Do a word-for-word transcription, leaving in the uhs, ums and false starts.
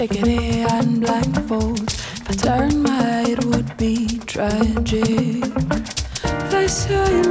Diggity and blindfolds. If I turn my head, it would be tragic. If I saw you